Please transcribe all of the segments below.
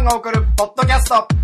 が送るポッドキャスト。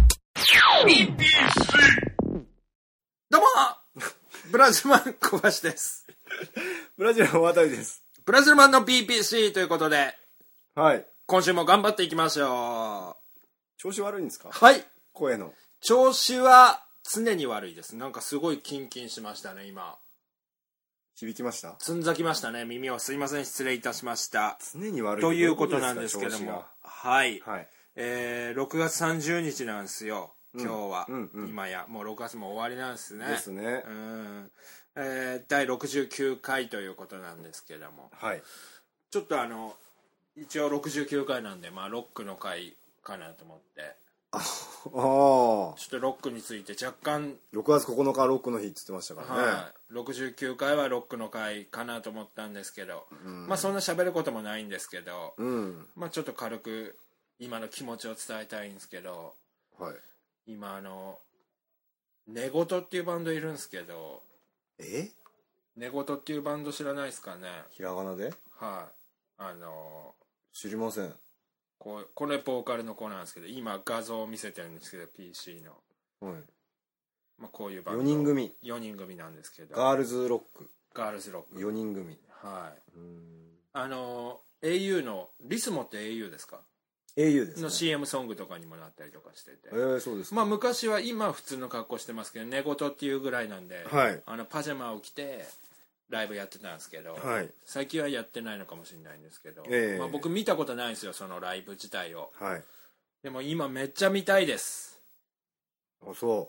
どうもブラジルマン小橋です。 ブラジルの渡です。 ブラジルマンの PPC ということで、 はい。 今週も頑張っていきましょう。 調子悪いんですか？ はい。 声の調子は常に悪いです。なんかすごいキンキンしましたね、今。 響きました？ つんざきましたね、耳を。すいません、失礼いたしました。 常に悪いということなんですけども、はい、 はい。 6月30日なんですよ、今日は。 うん、 今やもう6月も終わりなんですね。 ですね。 第69回ということなんですけども、 はい。 ちょっと一応69回なんで、まあロックの回かなと思って、 ああ。 ちょっとロックについて若干、 6月9日ロックの日って言ってましたからね。 はい、69回はロックの回かなと思ったんですけど、まあそんな喋ることもないんですけど、まあちょっと軽く今の気持ちを伝えたいんですけど、 はい。 今寝言っていうバンドいるんですけど、寝言っていうバンド知らないですかね？ ひらがなで？ はい。 知りません。 これボーカルの子なんですけど、今画像を見せてるんですけど PC の、 はい。 まあ、こういうバンド 4 人組なんですけど、 ガールズロック 4 人組。 はい。au のリスモって au ですか ？au ですね。 の CM ソングとかにもなったりとかしてて、 そうですか。 まあ昔は、今普通の格好してますけど、寝言っていうぐらいなんで、 はい。 パジャマを着てライブやってたんですけど、 はい。 最近はやってないのかもしれないんですけど、まあ、僕見たことないんですよ、そのライブ自体を。 はい。 でも今めっちゃ見たいです。 あ、そう。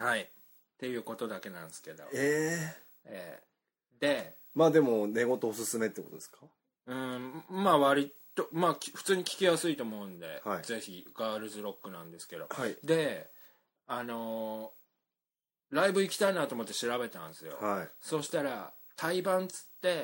はい。っていうことだけなんですけど。で、 まあでも寝言おすすめってことですか？ まあ割と、まあ普通に聞きやすいと思うんで、 はい、 ぜひガールズロックなんですけど、 はい、 で、ライブ行きたいなと思って調べたんですよ。 はい、 そしたら対バンっつって、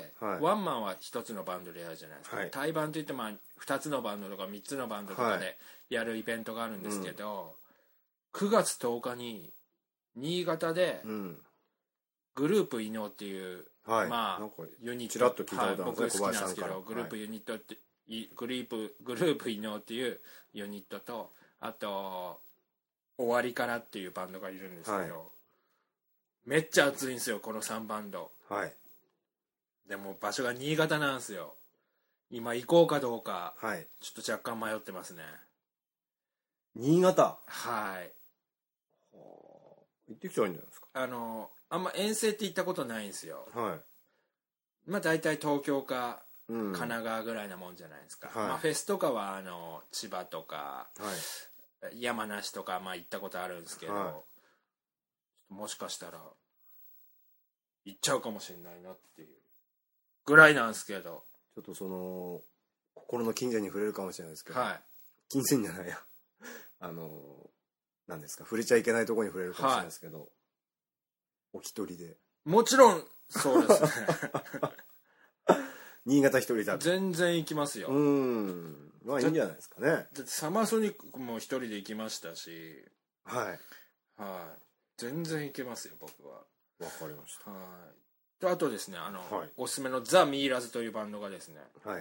はい、 ワンマンは一つのバンドでやるじゃないですか、はい、対バンといってまあ2つのバンドとか3つのバンドとかでやるイベントがあるんですけど、9月10日に新潟でグループ伊能っていう、 はい、 まあユニット、 ちらっと聞いたことあるん僕好きなんですけど、グループユニットって、グループ伊能っていうユニットと、あと終わりからっていうバンドがいるんですけど、はい、めっちゃ熱いんですよこの3バンド。 はい。 でも場所が新潟なんですよ。今行こうかどうか、 はい、 ちょっと若干迷ってますね。 新潟？ はい。 行ってきたらいいんじゃないですか？ あんま遠征って行ったことないんですよ。 はい。 まあ大体東京か神奈川ぐらいなもんじゃないですか。まあフェスとかは千葉とか、山梨とかまあ行ったことあるんですけど、もしかしたら行っちゃうかもしれないなっていうぐらいなんですけど、 ちょっと心の近所に触れるかもしれないですけど、 はい、 近所じゃないや何ですか、触れちゃいけないところに触れるかもしれないですけど、お一人で？もちろんそうですね。新潟一人だと全然行きますよ。 まあいいんじゃないですかね。だってサマーソニックも一人で行きましたし、 はいはい、全然行けますよ僕は。 わかりました。 はい。とあとですね、おすすめのザ・ミイラズというバンドがですね、 はい、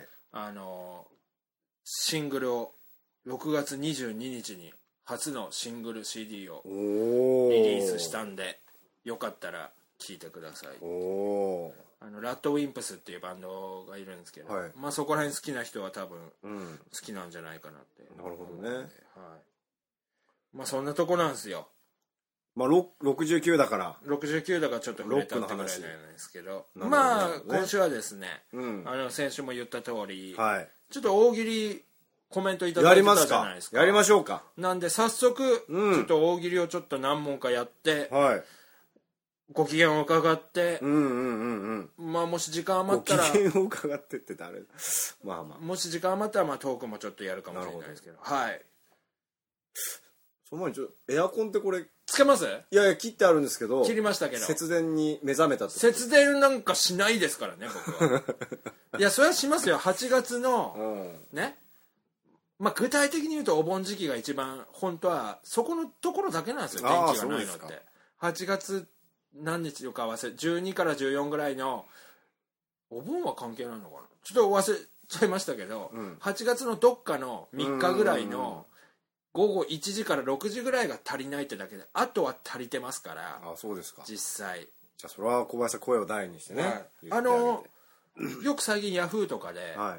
シングルを6月22日に初のシングル CD をリリースしたんで、よかったら聴いてください。ラッドウィンプスっていうバンドがいるんですけど、まあそこら辺好きな人は多分好きなんじゃないかなって。 なるほどね。はい。 まあそんなとこなんですよ。 まあ69だからちょっと触れたってぐらいなんですけど、まあ今週はですね、先週も言った通り、ちょっと大喜利コメントいただいてたじゃないですか。 やりましょうか。 なんで早速ちょっと大喜利をちょっと何問かやって、ご機嫌を伺って、まあもし時間余ったら、 ご機嫌を伺ってって誰？まあまあ、 もし時間余ったらまあトークもちょっとやるかもしれないですけど、はい。 その前にエアコンってこれつけます？ いや切ってあるんですけど、 切りましたけど、 節電に目覚めたと。 節電なんかしないですからね僕は。いやそれはしますよ。8月の、ね、まあ具体的に言うとお盆時期が一番本当はそこのところだけなんですよ、電気がないのって。8月何日とか忘れ、12から14ぐらいの、お盆は関係ないのかな、ちょっと忘れちゃいましたけど、8月のどっかの3日ぐらいの午後1時から6時ぐらいが足りないってだけで、あとは足りてますから。 あ、そうですか。 実際。 じゃあそれは小林さん声を大にしてね、 はい、よく最近ヤフーとかで、はい、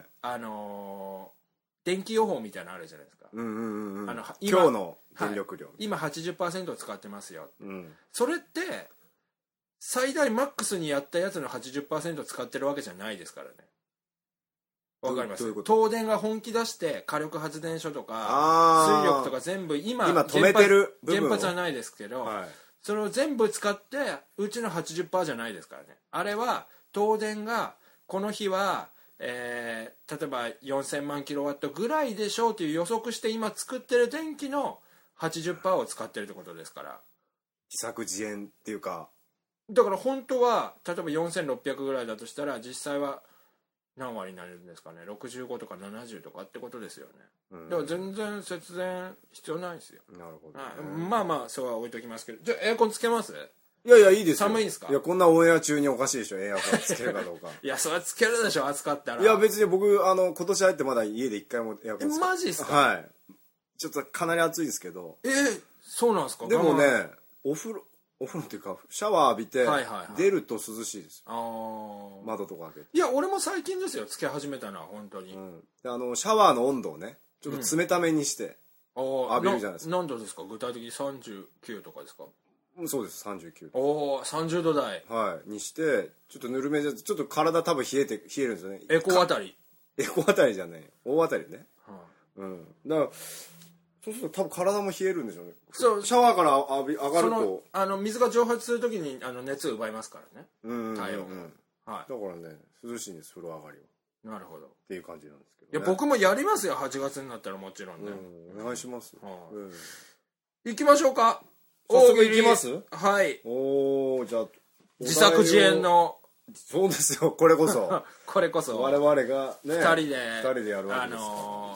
電気予報みたいなのあるじゃないですか。 今日の電力量、 はい、今 80% 使ってますよ、それって最大マックスにやったやつの 80% 使ってるわけじゃないですからね。わかります？東電が本気出して火力発電所とか水力とか全部今止めてる部分原発はないですけど、はい、それを全部使ってうちの 80% じゃないですからね。あれは東電がこの日は、例えば4000万キロワットぐらいでしょうという予測して今作ってる電気の 80% を使ってるってことですから。 自作自演っていうか、 だから本当は例えば4600ぐらいだとしたら実際は何割になるんですかね。65とか70とかってことですよね。だから全然節電必要ないですよ。 なるほど、 ね、まあまあそれは置いときますけど。じゃあエアコンつけます？ いやいや、いいですよ。 寒いんですか？ いや、こんなオンエア中におかしいでしょ、エアコンつけるかどうか。 いや、それはつけるでしょ、暑かったら。 いや、別に僕今年入ってまだ家で一回もエアコンつけマジっすか？ はい。ちょっとかなり暑いですけど。 そうなんですか？ でもね、お風呂っていうかシャワー浴びて出ると涼しいですよ。窓とか開けて。 いや、俺も最近ですよ、つけ始めたのは本当に。 でシャワーの温度をね、ちょっと冷ためにして浴びるじゃないですか。 何度ですか？具体的に39とかですか？ そうです、39度。 おお、30度台、 はい、にしてちょっとぬるめでちょっと体多分冷えるんですよね。 エコあたりじゃない、大当たりね。だからそうすると多分体も冷えるんでしょうね。そう、シャワーから上がると水が蒸発するときに熱を奪いますからね、体温、 はい、だからね、涼しいんです、風呂上がりは。 なるほどっていう感じなんですけど、 ね、いや僕もやりますよ、8月になったらもちろんね。 お願いします。 行きましょうか。 早速行きます。 はい。 おお、じゃあ自作自演の。 そうですよ、これこそこれこそ我々がね 2人でやるわけですから。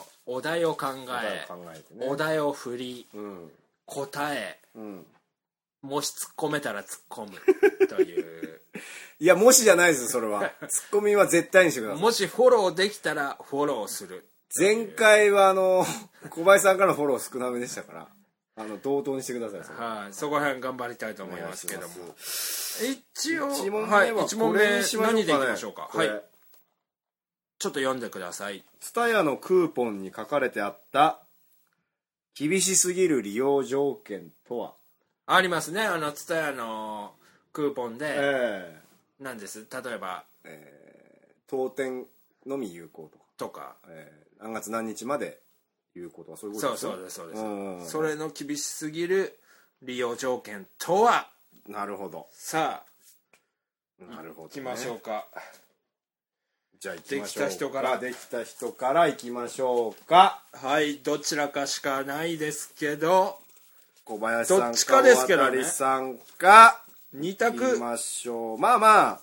お題を考えて、お題を振り、答え、もし突っ込めたら突っ込むといういや、もしじゃないです、それは突っ込みは絶対にしてください。 もしフォローできたらフォローする。 前回は小林さんからのフォロー少なめでしたから同等にしてください。 はい、そこら辺頑張りたいと思いますけども、一応 1問目は 1問目何でいきましょうか。はい、ちょっと読んでください。 TSUTAYAのクーポンに書かれてあった厳しすぎる利用条件とは？ ありますね、TSUTAYAのクーポンで、なんです。例えば、 当店のみ有効とか、 何月何日まで有効とか、そういうことですよ。 そうです。それの厳しすぎる利用条件とは？ なるほど。 さあ、なるほど、ね、 行きましょうか。 じゃあ行きましょうか。 できた人から行きましょうか。 はい、どちらかしかないですけど、 小林さんかどっちかですけどね、 大谷さんか 2択。 行きましょう。まあ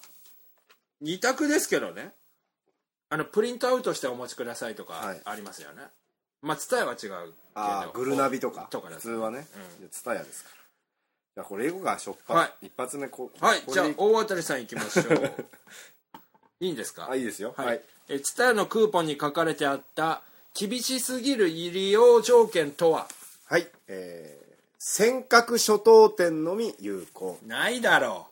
2択ですけどね。プリントアウトしてお持ちくださいとかありますよね。まあTSUTAYAは違うけど、 グルナビとか普通はね、TSUTAYAですから。じゃあこれ英語がしょっぱ、 はい、 一発目はい、じゃあ大当さん行きましょういいんですか？ いいですよ。はい。 TSUTAYAのクーポンに書かれてあった厳しすぎる利用条件とは？ はい、尖閣諸島店のみ有効。 ないだろ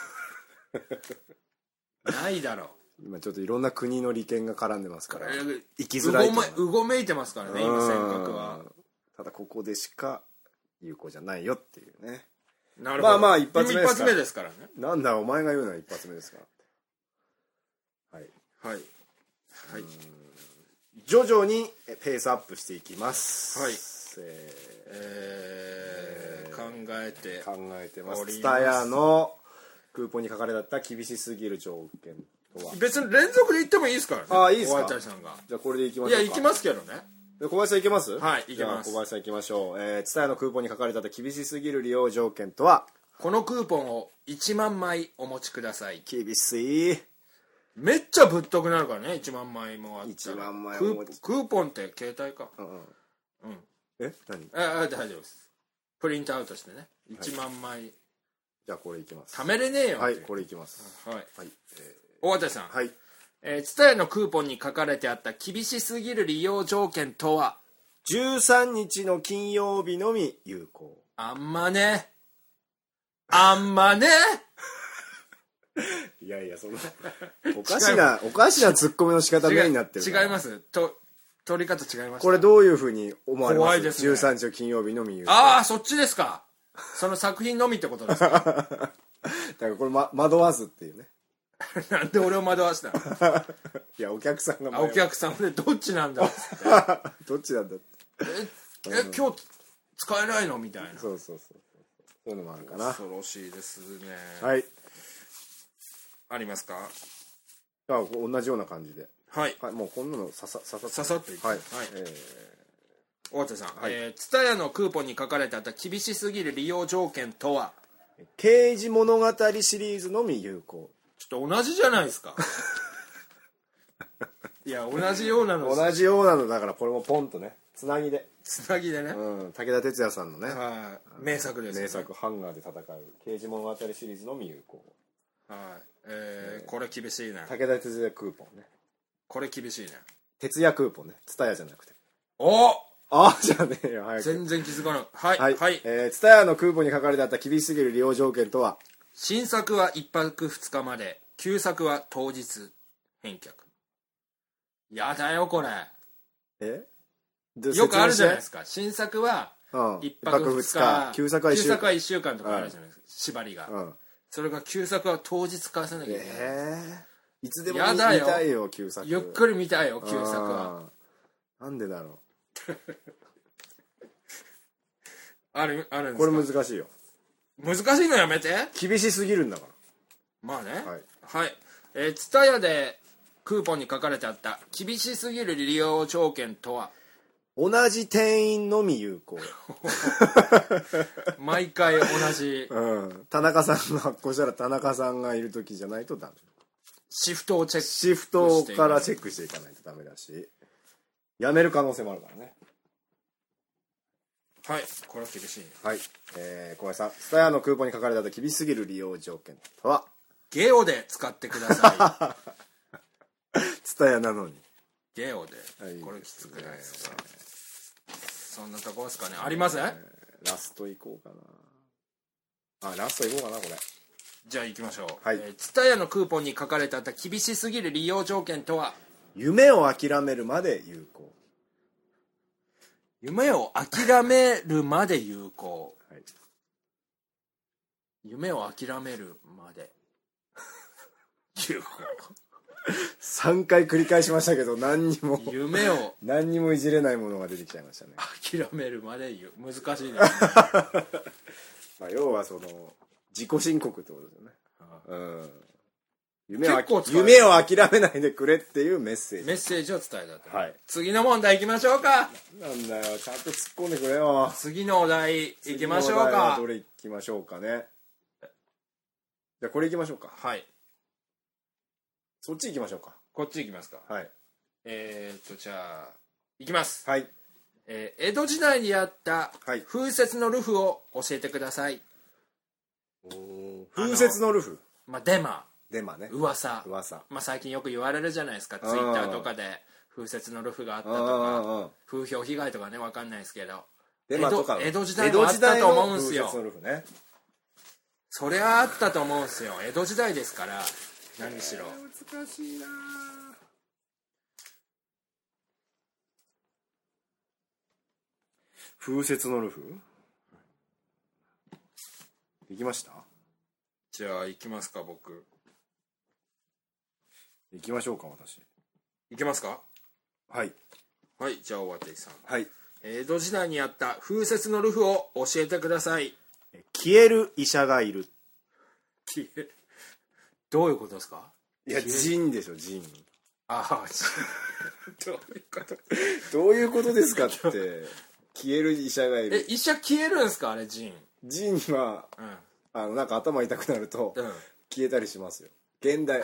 うないだろう。 今ちょっといろんな国の利権が絡んでますから行きづらい。 うごめいてますからね、今尖閣は。 ただここでしか有効じゃないよっていうね。 なるほど。 まあ一発目ですからね。 なんだお前が言うのは一発目ですから。はい。徐々にペースアップしていきます。 はい。考えてます。TSUTAYAのクーポンに書かれてあった厳しすぎる条件とは？ 別に連続で言ってもいいですからね。 いいですか？ 小林さんが。 じゃあこれでいきましょうか。 いや、行きますけどね。 小林さん行けます？ はい、行けます。 小林さん行きましょう。TSUTAYAのクーポンに書かれてあった厳しすぎる利用条件とは？ このクーポンを1万枚お持ちください。 厳しい。 めっちゃぶっとくなるからね、1万枚もあったら。 1万枚クーポンって携帯か。 何？ 大丈夫です。プリントアウトしてね、1万枚。 じゃあこれいきます。 貯めれねえよ。 はい、これいきます。 はい。大渡さん。 はい。 TSUTAYAのクーポンに書かれてあった厳しすぎる利用条件とは？ 13日の金曜日のみ有効。 あんまねいやいや、そのおかしなツッコミの仕方になってる。 違います。取り方違いました。 これどういうふうに思われます？ 怖いですね。 13日の金曜日のみ有効。 ああ、そっちですか。その作品のみってことですか。 だからこれ、惑わすっていうね。 なんで俺を惑わしたの？ いや、お客さんがお客さんでどっちなんだっつってどっちなんだって今日使えないのみたいな。 そういうのもあるかな。 恐ろしいですね。 はい。 ありますか？ 同じような感じで。 はい。 もうこんなのささっといって。はい。大手さん、 はい。 ツタヤのクーポンに書かれてあった厳しすぎる利用条件とは？ 刑事物語シリーズのみ有効。 ちょっと同じじゃないですか。いや、同じようなのだからこれもポンとね、つなぎでね、武田鉄矢さんのね、 名作ですね。 名作ハンガーで戦う刑事物語シリーズのみ有効。 はい。これ厳しいね。 武田鉄矢クーポンね。 これ厳しいね。 徹夜クーポンね。ツタヤじゃなくて。じゃあねえよ、早く。 全然気づかない。はい。 ツタヤのクーポンに書かれてあった厳しすぎる利用条件とは？ 新作は1泊2日まで、旧作は当日返却。やだよこれ。よくあるじゃないですか。新作は1泊2日、 旧作は 1週間とかあるじゃないですか、縛りが。それが旧作は当日返さなきゃいけない。 いつでも見たいよ、旧作。 ゆっくり見たいよ、旧作は。 なんでだろう。 あるんですか？ これ難しいよ。 難しいのやめて。 厳しすぎるんだから。 まあね。はい。ツタヤでクーポンに書かれてあった厳しすぎる利用条件とは？ 同じ店員のみ有効。 毎回同じ。 田中さんが発行したら田中さんがいる時じゃないとダメ。 シフトからチェックしていかないとダメだし、辞める可能性もあるからね。 はい、これは厳しい。 はい。小林さん、ツタヤのクーポンに書かれてあった厳しすぎる利用条件とは？ ゲオで使ってください。ツタヤなのに。 ゲオで。これきつくないですか？そんなとこですかね。あります？ ラストいこうかな。ラストいこうかな、これ。 じゃあ行きましょう。 はい。 ツタヤのクーポンに書かれてあった厳しすぎる利用条件とは？ 夢を諦めるまで有効。 夢を諦めるまで有効。夢を諦めるまで有効。 3回繰り返しましたけど、何にもいじれないものが出てきちゃいましたね。 諦めるまで難しいですね。 要はその自己申告ってことですよね。夢を諦めないでくれっていうメッセージを伝えたと。次の問題いきましょうか。 なんだよ、ちゃんと突っ込んでくれよ。 次のお題いきましょうか。 どれいきましょうかね。じゃあこれいきましょうか。 はい。 そっち行きましょうか。 こっち行きますか。 はい。 じゃあいきます。 はい。 江戸時代にあった風雪のルフを教えてください。 風雪のルフ。 デマね。噂。最近よく言われるじゃないですか。ツイッターとかで風雪のルフがあったとか、風評被害とかね、わかんないですけど、江戸時代もあったと思うんすよ。 風雪のルフね。 そりゃあったと思うんすよ。江戸時代ですから、何しろ。 難しいな。風雪のルフ。できました？ じゃあ行きますか。僕行きましょうか。私行けますか。 はい。 じゃあ大和さん。 はい。 江戸時代にあった風雪のルフを教えてください。 消える医者がいる。 どういうことですか？ いや、人でしょ、人。 どういうことですかって。消える医者がいる。 医者消えるんですか？あれ、人は、なんか頭痛くなると消えたりしますよ。現代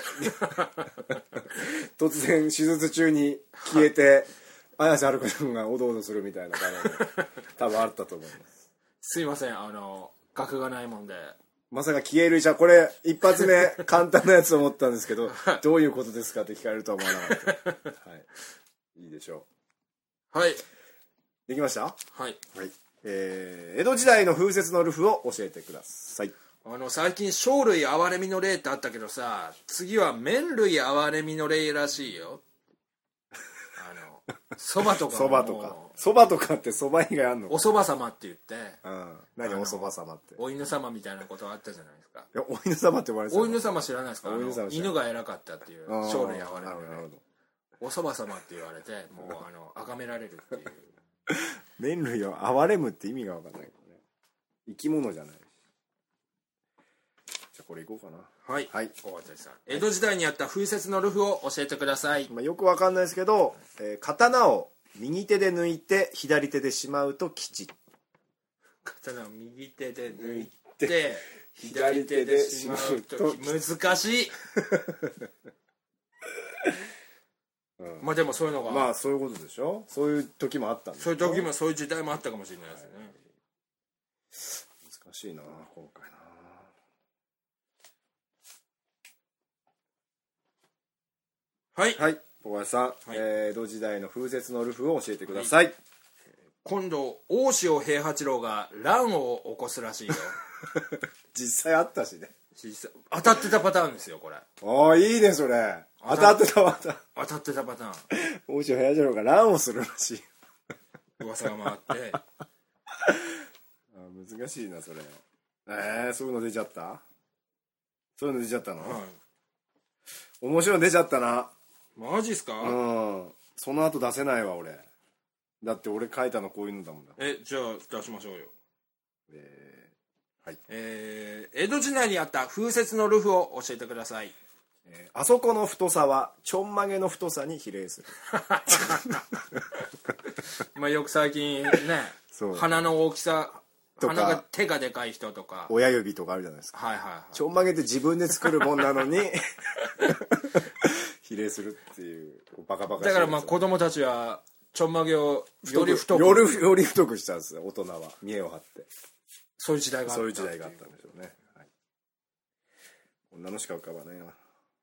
突然手術中に消えて綾瀬はるかさんがおどおどするみたいな感じで多分あったと思います。 すいません、学がないもんで。 まさか消える医者、これ一発目簡単なやつと思ったんですけどどういうことですかって聞かれるとは思わなかった。はい、いいでしょう。 はい。 できました？ はい、 江戸時代の風雪のルフを教えてください。 最近生類憐れみの霊ってあったけどさ、次は麺類憐れみの霊らしいよ。そばとかそばとか、そばとかってそば以外あんの？ おそば様って言って、 何おそば様って。 お犬様みたいなことあったじゃないですか。 いや、お犬様って言われてた。 お犬様知らないですか？犬が偉かったっていう生類憐れみの霊。おそば様って言われて、もう崇められるっていう。 麺類を憐れむって意味が分かんないけどね。生き物じゃない。じゃあこれいこうかな。 はい、大渡さん、江戸時代にあった風雪のルフを教えてください。 よくわかんないですけど、刀を右手で抜いて左手でしまうと吉。 刀を右手で抜いて左手でしまうと難しい。まあでもそういうのが、 まあそういうことでしょ。そういう時もあったんでしょ。 そういう時もそういう時代もあったかもしれないですね。 難しいな今回な。 はい、 小林さん、江戸時代の風雪のルフを教えてください。 今度大塩平八郎が乱を起こすらしいよ。 実際あったしね。 当たってたパターンですよこれ。 ああ、いいねそれ。当たってたパターン。 当たってたパターン。 大塩平八郎が乱をするらしい。 噂が回って。 難しいなそれ。そういうの出ちゃった？そういうの出ちゃったの？面白いの出ちゃったな。 マジっすか？ その後出せないわ俺。だって俺書いたのこういうのだもんだ。 じゃあ出しましょうよ。江戸時代にあった風雪のルフを教えてください。 あそこの太さはちょんまげの太さに比例する。 まあよく最近ね、鼻の大きさ、鼻が手がでかい人とか親指とかあるじゃないですか。ちょんまげって自分で作るもんなのに比例するっていうバカバカしい。 だからまあ子供たちはちょんまげをより太くしたんですよ。大人は見栄を張って。 そういう時代があった。 そういう時代があったんでしょうね。こんなのしか浮かばないな。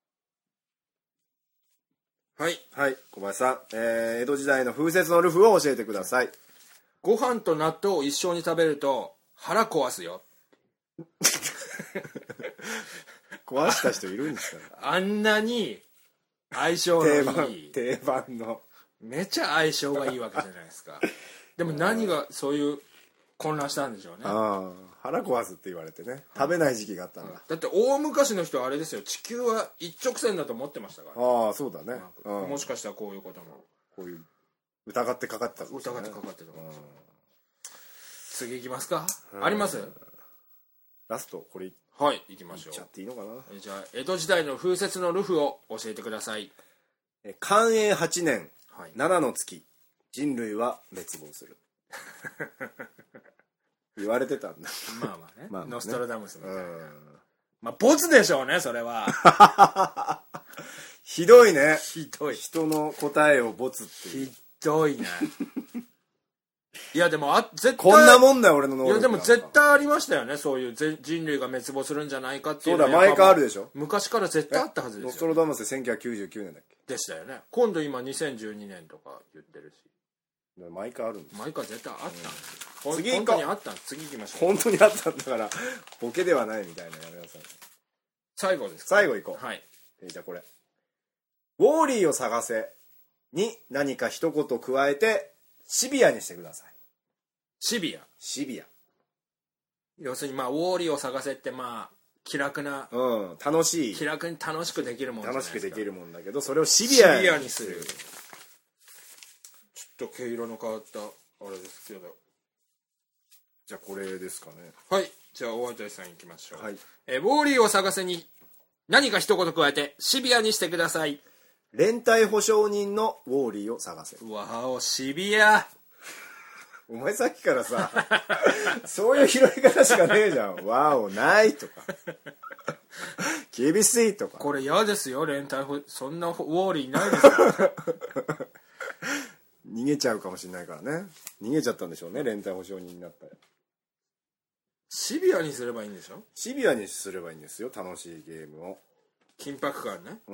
小林さん、江戸時代の風雪のルフを教えてください。 ご飯と納豆を一緒に食べると腹壊すよ。 壊した人いるんですか？ あんなに相性のいい定番のめちゃ相性がいいわけじゃないですか。でも何がそういう混乱したんでしょうね。 腹壊すって言われてね、食べない時期があったんだ。 だって大昔の人はあれですよ、地球は一直線だと思ってましたから。 ああそうだね。 もしかしたらこういうこともこういう疑ってかかったんですね。 疑ってかかってた。次いきますか？あります？ ラストこれ行きましょう。 いっちゃっていいのかな。 じゃあ江戸時代の風雪のルフを教えてください。 寛永8年7の月、人類は滅亡する。言われてたんだ。 まあね、ノストラダムスみたいな。まあボツでしょうねそれは。 ひどいね。 ひどい。 人の答えをボツっていう。 ひどいね。いやでも絶対こんなもんだよ俺の能力。 いやでも絶対ありましたよね、そういう人類が滅亡するんじゃないかっていう。 そうだ、毎回あるでしょ。 昔から絶対あったはずですよ。 ノストラダムスで1999年だっけでしたよね。今度今2012年とか言ってるし。 毎回あるんです。 毎回絶対あったんですよ。 次本当にあったんです。次行きましょう。 本当にあったんだからボケではないみたいなやめなさい。 最後ですか？ 最後行こう。じゃあこれウォーリーを探せに何か一言加えてシビアにしてください。シビア。 要するにまあウォーリーを探せってまあ気楽な、 楽しい、 気楽に楽しくできるもんじゃないですか。 楽しくできるもんだけど、それをシビアにする。 ちょっと毛色の変わったあれですけど。 じゃあこれですかね。 じゃあ大渡さん行きましょう。 ウォーリーを探せに何か一言加えてシビアにしてください。 連帯保証人のウォーリーを探せ。 わお、シビア。 お前さっきからさそういう拾い方しかねえじゃん。わお、ないとか厳しいとか。 これ嫌ですよ、連帯そんなウォーリーいないですよ。 逃げちゃうかもしれないからね。逃げちゃったんでしょうね、連帯保証人になったら。 シビアにすればいいんでしょ。 シビアにすればいいんですよ、楽しいゲームを。 緊迫感ね。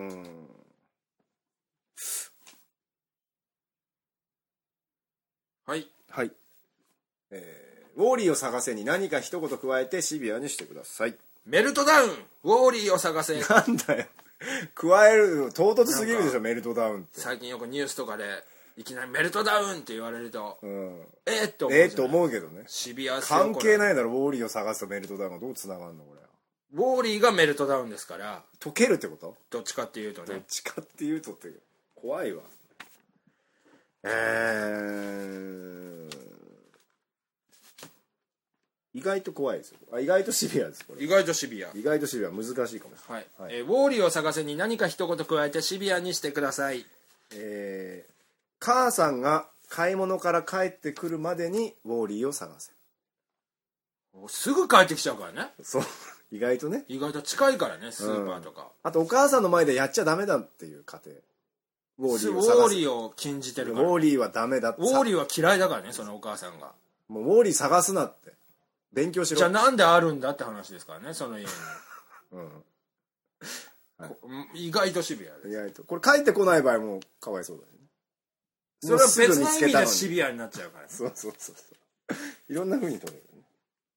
はい、ウォーリーを探せに何か一言加えてシビアにしてください。 メルトダウンウォーリーを探せ。 なんだよ加える唐突すぎるでしょメルトダウンって。 最近よくニュースとかでいきなりメルトダウンって言われると、って思うけどね。 シビア関係ないだろ。ウォーリーを探すとメルトダウンがどうつながるのこれ。 ウォーリーがメルトダウンですから溶けるってこと？ どっちかっていうとね。 どっちかっていうとって怖いわ。意外と怖いですよ。意外とシビアですこれ。 意外とシビア。 意外とシビア難しいかもしれない。はい。ウォーリーを探せに何か一言加えてシビアにしてください。 母さんが買い物から帰ってくるまでにウォーリーを探せ。 すぐ帰ってきちゃうからね。 そう意外とね。 意外と近いからねスーパーとか。 あとお母さんの前でやっちゃダメだっていう家庭。 ウォーリーを禁じてるから、 ウォーリーはダメだって。 ウォーリーは嫌いだからねそのお母さんが。 もうウォーリー探すなって勉強しろ。 じゃあなんであるんだって話ですからねその家に。意外とシビアです。 意外とこれ帰ってこない場合もかわいそうだよね。 それは別の意味でシビアになっちゃうからね。 そういろんな風に取れるね。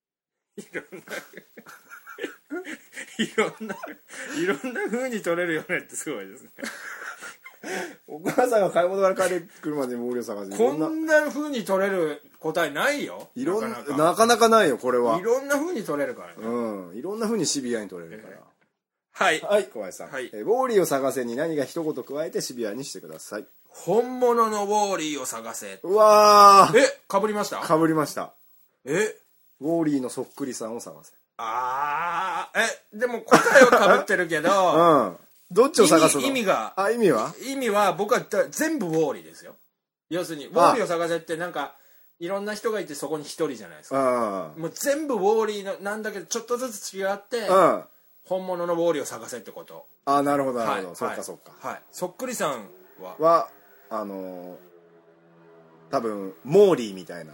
いろんな風に取れるよねってすごいですね。 お母さんが買い物から帰ってくるまでにウォーリーを探す。 こんな風に取れる答えないよ。 なかなかないよこれは。 いろんな風に取れるからね。いろんな風にシビアに取れるから。 はい小林さん。ウォーリーを探せに何か一言加えてシビアにしてください。 本物のウォーリーを探せ。 うわー。 かぶりました。 かぶりました。ウォーリーのそっくりさんを探せ。 でも答えはかぶってるけど、 どっちを探すの？ 意味は僕は全部ウォーリーですよ。要するにウォーリーを探せってなんかいろんな人がいてそこに一人じゃないですか。もう全部ウォーリーのなんだけどちょっとずつ違って、本物のウォーリーを探せってこと。 なるほどなるほど。そっか。 そっくりさんは多分モーリーみたいな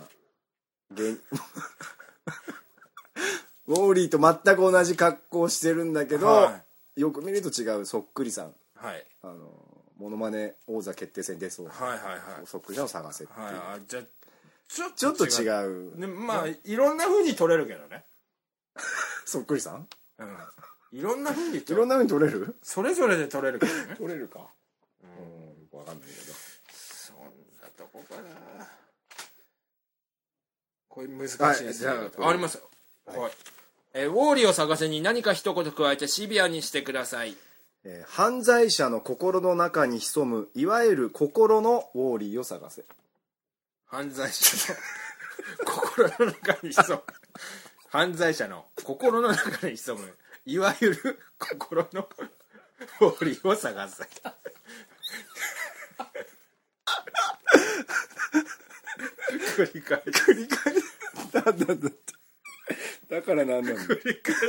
ウォーリーと全く同じ格好してるんだけど、よく見ると違うそっくりさん。モノマネ王座決定戦に出そうそっくりさんを探せっていう。 じゃあちょっと違う。 まあいろんな風に取れるけどね。 そっくりさん？ いろんな風に取れる？ それぞれで取れるけどね。 取れるか。分かんないけど。 そんなとこかな。これ難しいですね。ありますよ。ウォーリーを探せに何か一言加えてシビアにしてください。 犯罪者の心の中に潜むいわゆる心のウォーリーを探せ。 犯罪者の心の中に潜む犯罪者の心の中に潜むいわゆる心のウォーリーを探せ。繰り返だから何なんだ。 繰り返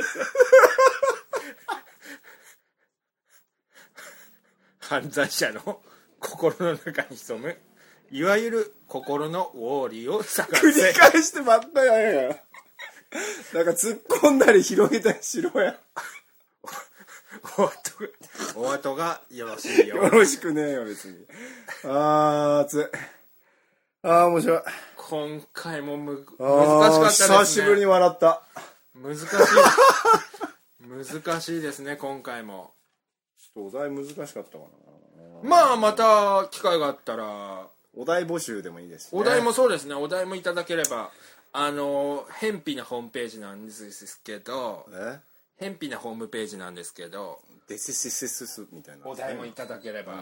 犯罪者の心の中に潜むいわゆる心のウォーリーを探せ。 繰り返してばっかりやがなんか突っ込んだり広げたりしろや。 お後がよろしいよ。 よろしくねえよ別に。熱い。面白い。 今回も難しかったですね。 久しぶりに笑った。 難しいですね今回も。 ちょっとお題難しかったかな。 まあまた機会があったらお題募集でもいいですね。 お題もそうですね。お題もいただければ偏僻なホームページなんですけど偏僻なホームページなんですけどデシシシスみたいなお題もいただければ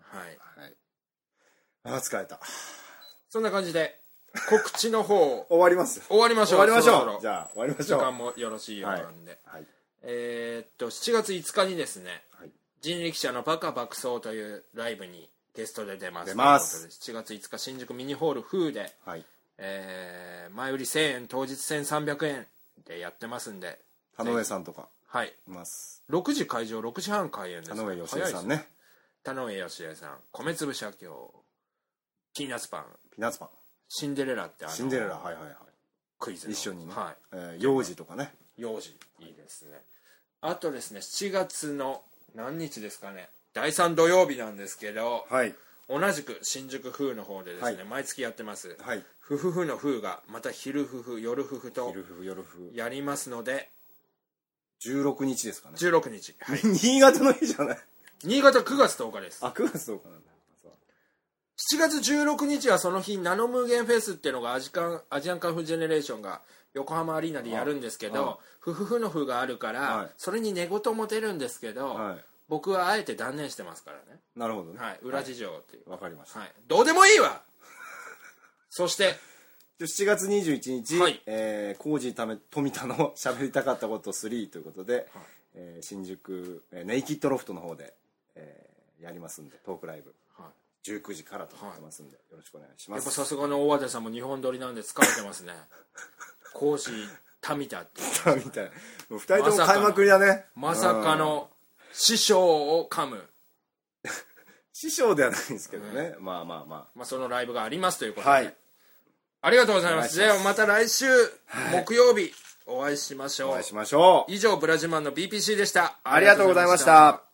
疲れた。 そんな感じで告知の方終わりましょう。 じゃあ終わりましょう。 時間もよろしいようなんで、7月5日にですね、人力車のバカ爆走というライブにゲストで出ます。7月5日新宿ミニホールフーで、前売り1000円当日1300円でやってますんで、 田上さんとかいます。 6時会場6時半開演です。 田上義恵さんね。 田上義恵さん、米粒社協、ピーナッツパン、シンデレラってシンデレラクイズ一緒にね。幼児とかね。 幼児いいですね。あとですね7月の何日ですかね、第3土曜日なんですけど、 同じく新宿風の方でですね、毎月やってます、ふふふの風がまた昼ふふ夜ふふとやりますので、 16日ですかね。 16日、 新潟の日じゃない。 新潟9月10日です。 あ、9月10日なんだ。 7月16日はその日ナノ無限フェスっていうのがアジアンカンフージェネレーションが横浜アリーナでやるんですけど、ふふふのふがあるから、それに寝言も出るんですけど、僕はあえて断念してますからね。 なるほどね。 裏事情っていう。 わかりました。 どうでもいいわそして 7月21日、コージー富田の喋りたかったこと3ということで、新宿ネイキッドロフトの方で、やりますんで、トークライブ、19時からとなってますんで、よろしくお願いします。 やっぱさすがの大和田さんも日本撮りなんで疲れてますね。コージー富田って 2人とも買いまくりだね。 まさかの師匠を噛む。 師匠ではないんですけどね、まあそのライブがありますということで、ありがとうございます。ではまた来週木曜日お会いしましょう。 以上ブラジルマンの BPC でした。 ありがとうございました。